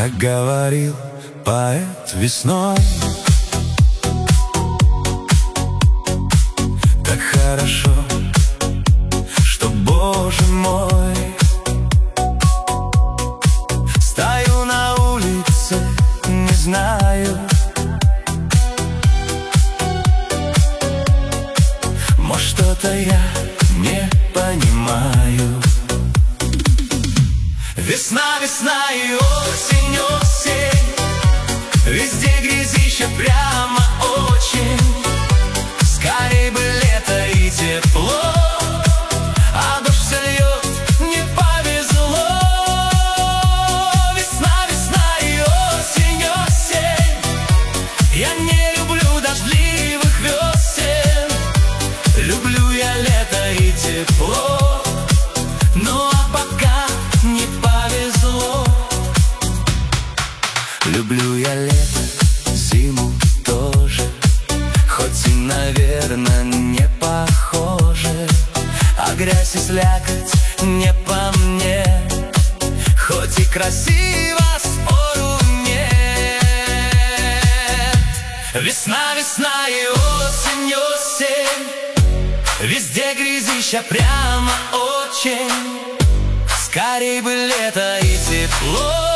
Как говорил поэт весной, так хорошо, что, Боже мой, стою на улице, не знаю, может, что-то я не понимаю. Весна, весна и осень, осень, везде грязище прямо очень. Скорей бы лето и тепло, а дождь все льет, не повезло. Весна, весна и осень, осень, я не люблю дождливых весен. Люблю я лето и тепло, ну а пока не повезло. Люблю я лето, зиму тоже, хоть и, наверное, не похоже. А грязь и слякоть не по мне, хоть и красиво, спору нет. Весна, весна и осень, осень, везде грязища прямо очень. Скорей бы лето и тепло,